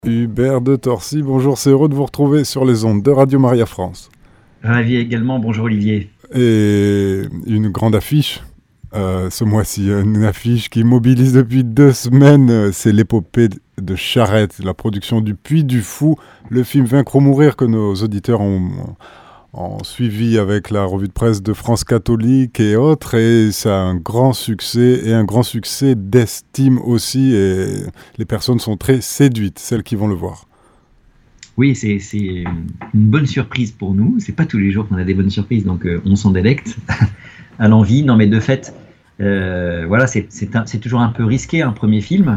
Hubert de Torcy, bonjour, c'est heureux de vous retrouver sur les ondes de Radio Maria France. Ravi également, bonjour Olivier. Et une grande affiche, ce mois-ci, une affiche qui mobilise depuis 2 semaines, c'est l'épopée de Charette, la production du Puy du Fou, le film Vaincre ou mourir que nos auditeurs ont suivi avec la revue de presse de France Catholique et autres, et ça a un grand succès, et un grand succès d'estime aussi, et les personnes sont très séduites, celles qui vont le voir. Oui, c'est une bonne surprise pour nous, c'est pas tous les jours qu'on a des bonnes surprises, donc on s'en délecte à l'envie. Non mais de fait, voilà, c'est toujours un peu risqué un premier film.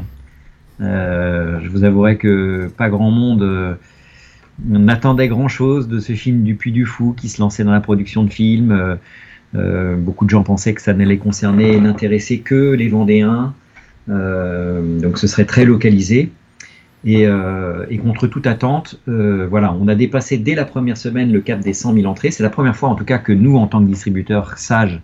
Je vous avouerai que pas grand monde n'attendait grand chose de ce film du Puy du Fou qui se lançait dans la production de films. Beaucoup de gens pensaient que ça n'allait concerner et n'intéresser que les Vendéens, donc ce serait très localisé. Et contre toute attente, voilà, on a dépassé dès la première semaine le cap des 100 000 entrées. C'est la première fois en tout cas que nous, en tant que distributeurs sages,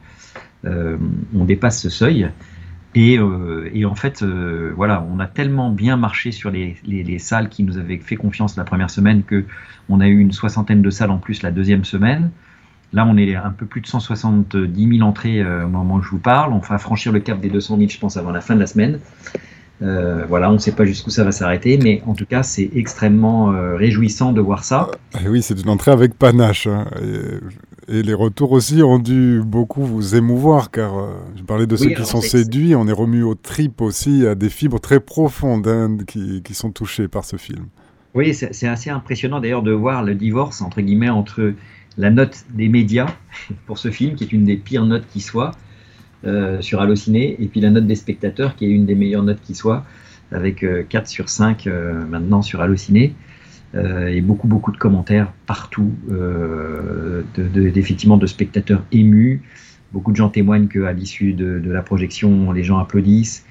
on dépasse ce seuil. Et en fait, voilà, on a tellement bien marché sur les salles qui nous avaient fait confiance la première semaine qu'on a eu une 60aine de salles en plus la deuxième semaine. Là, on est un peu plus de 170 000 entrées au moment où je vous parle. On va franchir le cap des 200 000, je pense, avant la fin de la semaine. Voilà, on ne sait pas jusqu'où ça va s'arrêter, mais en tout cas, c'est extrêmement réjouissant de voir ça. Oui, c'est une entrée avec panache. Hein. Et les retours aussi ont dû beaucoup vous émouvoir, car je parlais de ceux qui sont séduits, on est remu aux tripes aussi, à des fibres très profondes qui sont touchées par ce film. Oui, c'est assez impressionnant d'ailleurs de voir le divorce, entre guillemets, entre la note des médias pour ce film, qui est une des pires notes qui soit, sur Allociné, et puis la note des spectateurs qui est une des meilleures notes qui soit, avec 4 sur 5 maintenant sur Allociné, et beaucoup de commentaires partout, effectivement de spectateurs émus. Beaucoup de gens témoignent qu'à l'issue de la projection, les gens applaudissent.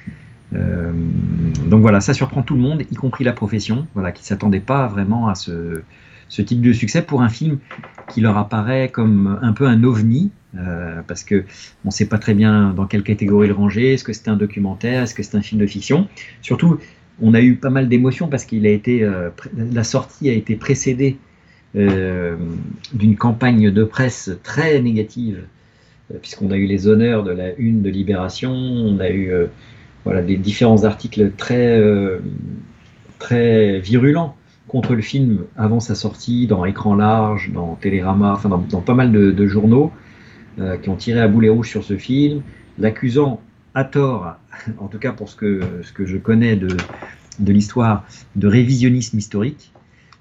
Donc voilà, ça surprend tout le monde, y compris la profession, voilà, qui ne s'attendait pas vraiment à ce type de succès pour un film qui leur apparaît comme un peu un ovni, parce qu'on ne sait pas très bien dans quelle catégorie le ranger. Est-ce que c'est un documentaire, est-ce que c'est un film de fiction? Surtout, on a eu pas mal d'émotions parce qu'il a été, la sortie a été précédée d'une campagne de presse très négative, puisqu'on a eu les honneurs de la une de Libération, on a eu voilà, des différents articles très virulents contre le film avant sa sortie, dans Écran Large, dans Télérama, enfin dans pas mal de journaux qui ont tiré à boulet rouge sur ce film, l'accusant à tort, en tout cas pour ce que je connais de l'histoire, de révisionnisme historique,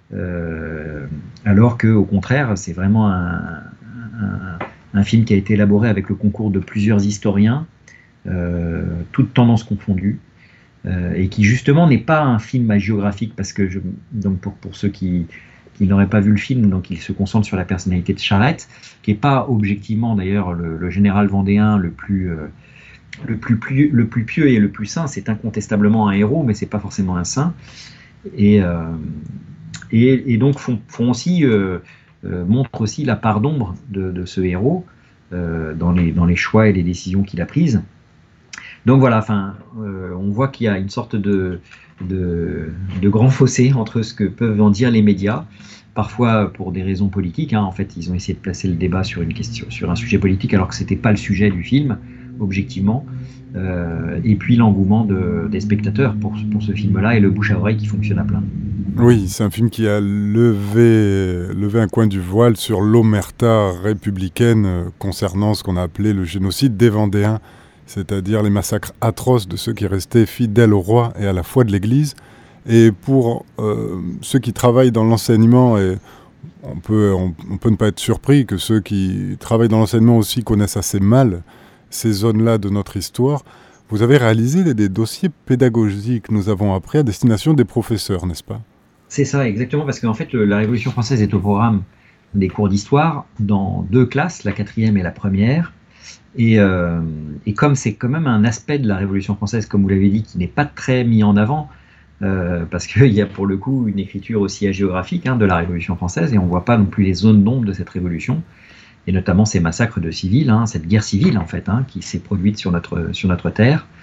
alors qu'au contraire, c'est vraiment un film qui a été élaboré avec le concours de plusieurs historiens, toutes tendances confondues, et qui justement n'est pas un film hagiographique, parce que donc pour ceux qui n'auraient pas vu le film, donc il se concentre sur la personnalité de Charette, qui n'est pas objectivement d'ailleurs le général vendéen le plus pieux et le plus saint. C'est incontestablement un héros, mais c'est pas forcément un saint. Et donc montre aussi la part d'ombre de ce héros dans les choix et les décisions qu'il a prises. Donc voilà, on voit qu'il y a une sorte de grand fossé entre ce que peuvent en dire les médias, parfois pour des raisons politiques. En fait, ils ont essayé de placer le débat sur un sujet politique, alors que c'était pas le sujet du film, objectivement. Et puis l'engouement des spectateurs pour ce film-là, et le bouche à oreille qui fonctionne à plein. Oui, c'est un film qui a levé un coin du voile sur l'omerta républicaine concernant ce qu'on a appelé le génocide des Vendéens, c'est-à-dire les massacres atroces de ceux qui restaient fidèles au roi et à la foi de l'Église. Et pour ceux qui travaillent dans l'enseignement, et on peut ne pas être surpris que ceux qui travaillent dans l'enseignement aussi connaissent assez mal ces zones-là de notre histoire, vous avez réalisé des dossiers pédagogiques que nous avons appris à destination des professeurs, n'est-ce pas? C'est ça, exactement, parce qu'en fait, la Révolution française est au programme des cours d'histoire dans 2 classes, la 4e et la 1re. Et comme c'est quand même un aspect de la Révolution française, comme vous l'avez dit, qui n'est pas très mis en avant, parce qu'il y a pour le coup une écriture aussi hagiographique de la Révolution française, et on ne voit pas non plus les zones d'ombre de cette révolution, et notamment ces massacres de civils, cette guerre civile en fait, qui s'est produite sur notre terre,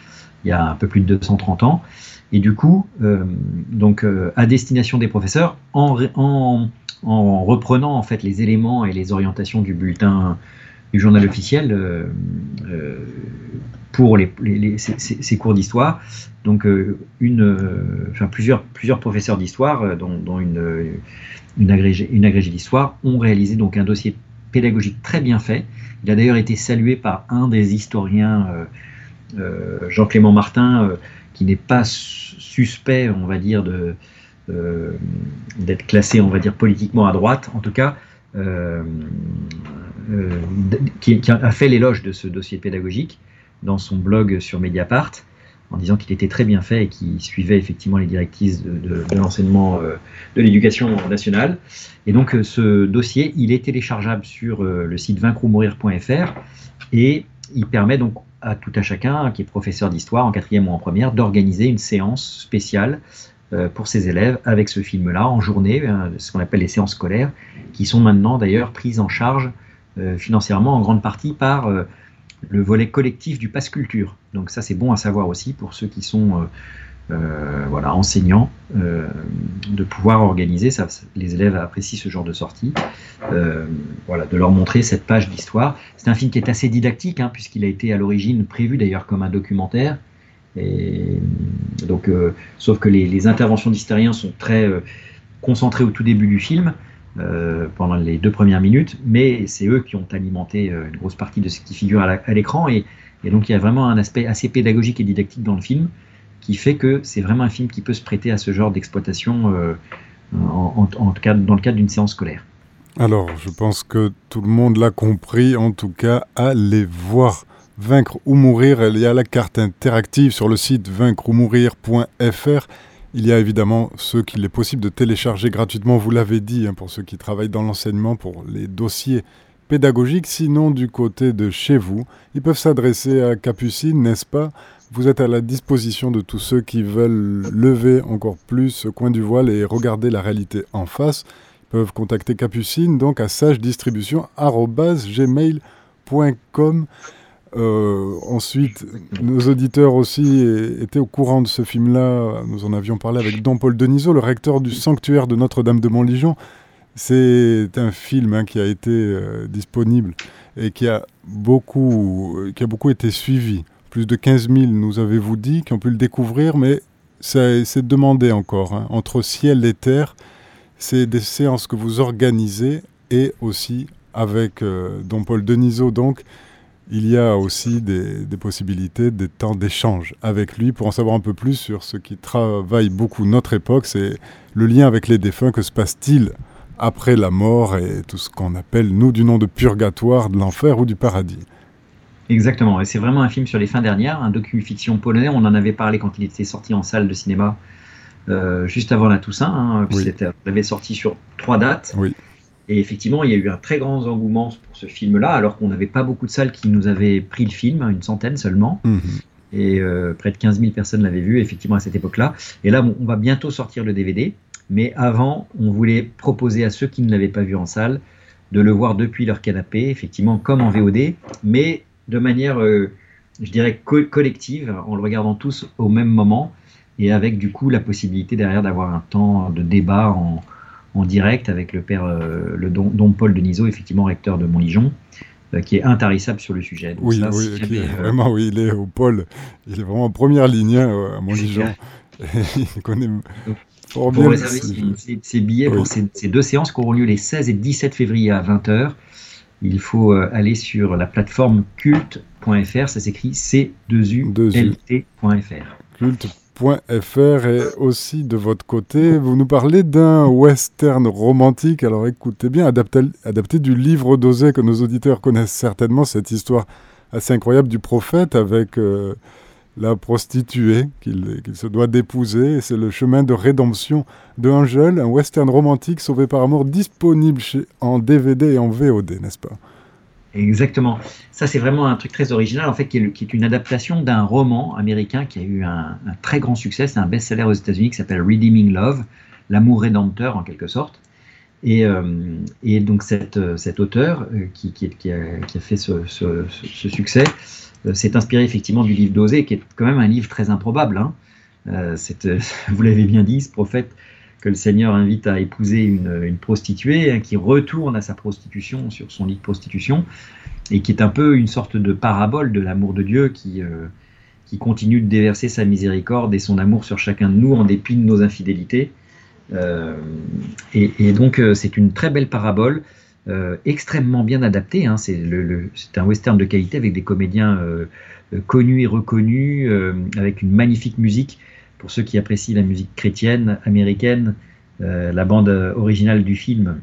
il y a un peu plus de 230 ans. Et du coup, à destination des professeurs, en reprenant en fait les éléments et les orientations du bulletin du journal officiel pour ces cours d'histoire. Donc, plusieurs professeurs d'histoire, dont une agrégée d'histoire, ont réalisé donc un dossier pédagogique très bien fait. Il a d'ailleurs été salué par un des historiens, Jean-Clément Martin, qui n'est pas suspect, on va dire, d'être classé, on va dire, politiquement à droite, en tout cas, qui a fait l'éloge de ce dossier pédagogique dans son blog sur Mediapart, en disant qu'il était très bien fait et qu'il suivait effectivement les directives de l'enseignement de l'éducation nationale. Et donc ce dossier, il est téléchargeable sur le site vaincre-ou-mourir.fr et il permet donc à tout à chacun qui est professeur d'histoire en 4e ou en première d'organiser une séance spéciale pour ses élèves avec ce film-là en journée, ce qu'on appelle les séances scolaires, qui sont maintenant d'ailleurs prises en charge financièrement en grande partie par le volet collectif du Pass Culture. Donc ça, c'est bon à savoir aussi pour ceux qui sont enseignants, de pouvoir organiser ça. Les élèves apprécient ce genre de sortie, de leur montrer cette page d'histoire. C'est un film qui est assez didactique, puisqu'il a été à l'origine prévu d'ailleurs comme un documentaire. Et donc, sauf que les interventions d'historiens sont très concentrées au tout début du film, pendant les 2 premières minutes, mais c'est eux qui ont alimenté une grosse partie de ce qui figure à l'écran, et donc il y a vraiment un aspect assez pédagogique et didactique dans le film, qui fait que c'est vraiment un film qui peut se prêter à ce genre d'exploitation, en tout cas dans le cadre d'une séance scolaire. Alors, je pense que tout le monde l'a compris, en tout cas, allez voir Vaincre ou mourir. Il y a la carte interactive sur le site vaincre-ou-mourir.fr. Il y a évidemment ceux qu'il est possible de télécharger gratuitement, vous l'avez dit, pour ceux qui travaillent dans l'enseignement, pour les dossiers pédagogiques. Sinon, du côté de chez vous, ils peuvent s'adresser à Capucine, n'est-ce pas ? Vous êtes à la disposition de tous ceux qui veulent lever encore plus ce coin du voile et regarder la réalité en face. Ils peuvent contacter Capucine, donc à sagedistribution@gmail.com. Ensuite, nos auditeurs aussi étaient au courant de ce film-là. Nous en avions parlé avec Don Paul Denisot, le recteur du sanctuaire de Notre-Dame de Montligeon. C'est un film qui a été disponible et qui a beaucoup été suivi. Plus de 15 000, nous avez-vous dit, qui ont pu le découvrir, mais c'est demandé encore. Entre ciel et terre, c'est des séances que vous organisez et aussi avec Don Paul Denisot, donc, il y a aussi des possibilités, des temps d'échange avec lui pour en savoir un peu plus sur ce qui travaille beaucoup notre époque, c'est le lien avec les défunts. Que se passe-t-il après la mort et tout ce qu'on appelle, nous, du nom de purgatoire, de l'enfer ou du paradis. Exactement, et c'est vraiment un film sur les fins dernières, un docu-fiction polonais. On en avait parlé quand il était sorti en salle de cinéma juste avant la Toussaint. Oui. Il avait sorti sur 3 dates. Oui. Et effectivement, il y a eu un très grand engouement pour ce film-là, alors qu'on n'avait pas beaucoup de salles qui nous avaient pris le film, une centaine seulement. Et près de 15 000 personnes l'avaient vu, effectivement, à cette époque-là. Et là, on va bientôt sortir le DVD. Mais avant, on voulait proposer à ceux qui ne l'avaient pas vu en salle de le voir depuis leur canapé, effectivement, comme en VOD, mais de manière, je dirais, collective, en le regardant tous au même moment, et avec, du coup, la possibilité derrière d'avoir un temps de débat en direct avec le père Don Paul Denisot, effectivement recteur de Montligeon, qui est intarissable sur le sujet. Donc oui, ça, oui, si jamais, vraiment, oui, il est au pôle, il est vraiment en première ligne à Montligeon. Il connaît fort bien. Pour réserver ces billets pour ces 2 séances qui auront lieu les 16 et 17 février à 20h, il faut aller sur la plateforme culte.fr, ça s'écrit C2ULT.fr. Culte.fr. Et aussi de votre côté, vous nous parlez d'un western romantique. Alors écoutez bien, adapté du livre d'Osée que nos auditeurs connaissent certainement, cette histoire assez incroyable du prophète avec la prostituée qu'il se doit d'épouser. C'est le chemin de rédemption de Angel, un western romantique sauvé par amour, disponible en DVD et en VOD, n'est-ce pas ? Exactement. Ça, c'est vraiment un truc très original, en fait, qui est une adaptation d'un roman américain qui a eu un très grand succès. C'est un best-seller aux États-Unis qui s'appelle Redeeming Love, l'amour rédempteur en quelque sorte. Et donc cet auteur qui a fait ce succès s'est inspiré effectivement du livre d'Osée, qui est quand même un livre très improbable. Hein. Vous l'avez bien dit, ce prophète que le Seigneur invite à épouser une prostituée, hein, qui retourne à sa prostitution sur son lit de prostitution, et qui est un peu une sorte de parabole de l'amour de Dieu qui continue de déverser sa miséricorde et son amour sur chacun de nous en dépit de nos infidélités. Et donc c'est une très belle parabole, extrêmement bien adaptée. Hein. C'est un western de qualité avec des comédiens connus et reconnus, avec une magnifique musique. Pour ceux qui apprécient la musique chrétienne, américaine, la bande originale du film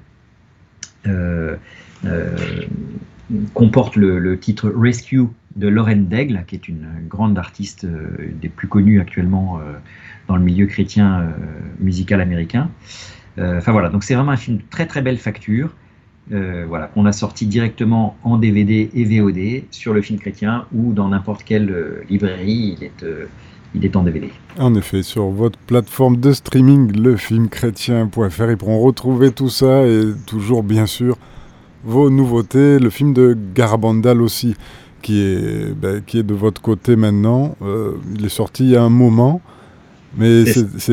comporte le titre Rescue de Lauren Daigle, qui est une grande artiste des plus connues actuellement dans le milieu chrétien musical américain. Enfin voilà, donc c'est vraiment un film de très très belle facture, voilà, qu'on a sorti directement en DVD et VOD sur le film chrétien ou dans n'importe quelle librairie, il est en DVD. En effet, sur votre plateforme de streaming, lefilmchrétien.fr, ils pourront retrouver tout ça et toujours bien sûr vos nouveautés, le film de Garabandal aussi, qui est de votre côté maintenant. Il est sorti il y a un moment, mais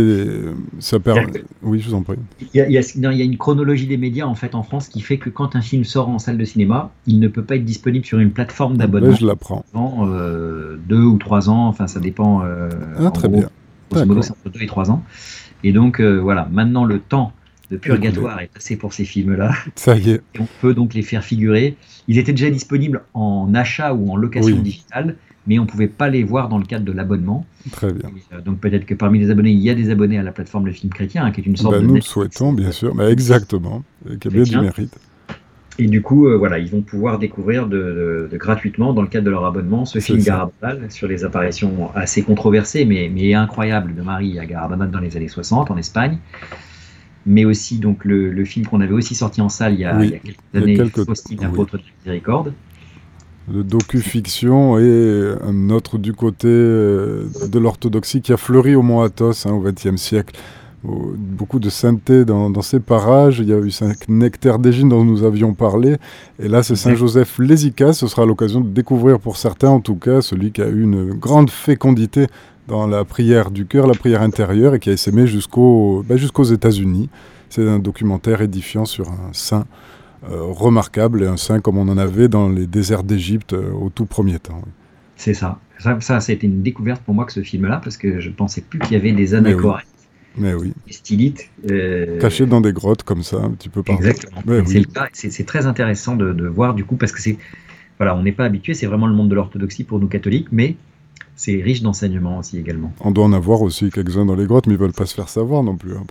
ça permet... Oui, je vous en prie. Il y a une chronologie des médias en fait en France qui fait que quand un film sort en salle de cinéma, il ne peut pas être disponible sur une plateforme d'abonnement. Je l'apprends. Avant 2 ou 3 ans, enfin ça dépend. Très bien. Grosso modo, c'est entre 2 et 3 ans. Et donc voilà, maintenant le temps de purgatoire est passé pour ces films-là. Ça y est. Et on peut donc les faire figurer. Ils étaient déjà disponibles en achat ou en location digitale, mais on ne pouvait pas les voir dans le cadre de l'abonnement. Très bien. Et, donc peut-être que parmi les abonnés, il y a des abonnés à la plateforme Le Film Chrétien, hein, qui est une sorte de... Nous le souhaitons, bien sûr. Exactement. Qui a bien du mérite. Et du coup, voilà, ils vont pouvoir découvrir gratuitement, dans le cadre de leur abonnement, ce film Garabandal sur les apparitions assez controversées, mais incroyables de Marie à Garabandal dans les années 60 en Espagne. Mais aussi donc le film qu'on avait aussi sorti en salle il y a quelques années, Faustine, apôtre de la miséricorde. Le docu-fiction et un autre du côté de l'orthodoxie qui a fleuri au Mont Athos au XXe siècle. Beaucoup de sainteté dans ces parages. Il y a eu Saint-Nectaire d'Égine dont nous avions parlé. Et là, c'est Saint-Joseph-l'Hésica. Ce sera l'occasion de découvrir pour certains, en tout cas, celui qui a eu une grande fécondité dans la prière du cœur, la prière intérieure, et qui a essaimé jusqu'aux États-Unis. C'est un documentaire édifiant sur un saint remarquable, et un saint comme on en avait dans les déserts d'Égypte au tout premier temps. Oui. C'est ça. Ça a été une découverte pour moi, que ce film-là, parce que je ne pensais plus qu'il y avait des anachorètes. Mais oui. Des stylites. Cachés dans des grottes comme ça, un petit peu partout. Exactement. C'est le cas. C'est très intéressant de voir, du coup, parce que voilà, on n'est pas habitué, c'est vraiment le monde de l'orthodoxie pour nous catholiques, mais c'est riche d'enseignements aussi également. On doit en avoir aussi quelques-uns dans les grottes, mais ils ne veulent pas se faire savoir non plus.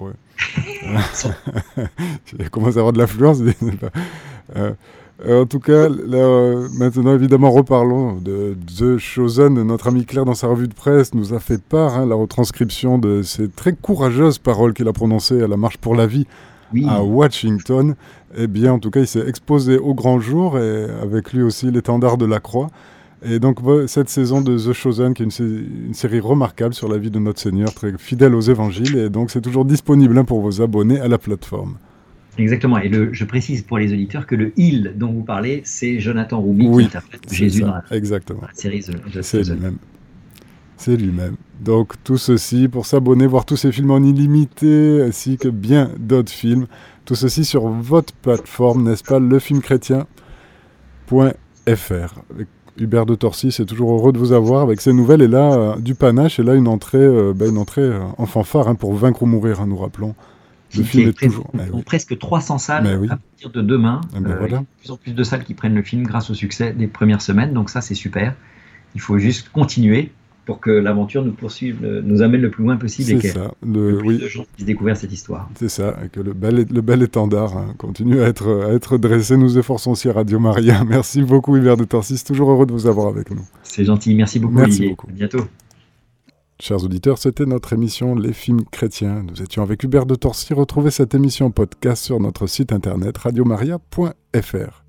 Il commence à avoir de l'affluence. En tout cas, là, maintenant, évidemment, reparlons de The Chosen. Notre ami Claire, dans sa revue de presse, nous a fait part, la retranscription de ces très courageuses paroles qu'il a prononcées à la Marche pour la Vie à Washington. Eh bien, en tout cas, il s'est exposé au grand jour, et avec lui aussi l'étendard de la croix. Et donc, cette saison de The Chosen, qui est une série remarquable sur la vie de notre Seigneur, très fidèle aux évangiles, et donc c'est toujours disponible pour vos abonnés à la plateforme. Exactement, et je précise pour les auditeurs que le « il » dont vous parlez, c'est Jonathan Roumi qui interprète Jésus dans la série The Chosen. C'est lui-même. Donc tout ceci, pour s'abonner, voir tous ces films en illimité, ainsi que bien d'autres films, tout ceci sur votre plateforme, n'est-ce pas, lefilmchrétien.fr. Hubert de Torcy, c'est toujours heureux de vous avoir avec ces nouvelles, et là, du panache, et là, une entrée en fanfare pour Vaincre ou mourir, nous rappelons. Le film est toujours... presque 300 salles à partir de demain. Voilà. Il y a de plus en plus de salles qui prennent le film grâce au succès des premières semaines, donc ça, c'est super. Il faut juste continuer pour que l'aventure nous amène le plus loin possible, et que le plus de gens puissent découvrir cette histoire. C'est ça, et que le bel étendard continue à être dressé. Nous efforçons aussi à Radio Maria. Merci beaucoup, Hubert de Torcy, c'est toujours heureux de vous avoir avec nous. C'est gentil, merci beaucoup, Olivier. À bientôt. Chers auditeurs, c'était notre émission Les Films Chrétiens. Nous étions avec Hubert de Torcy. Retrouvez cette émission podcast sur notre site internet radiomaria.fr.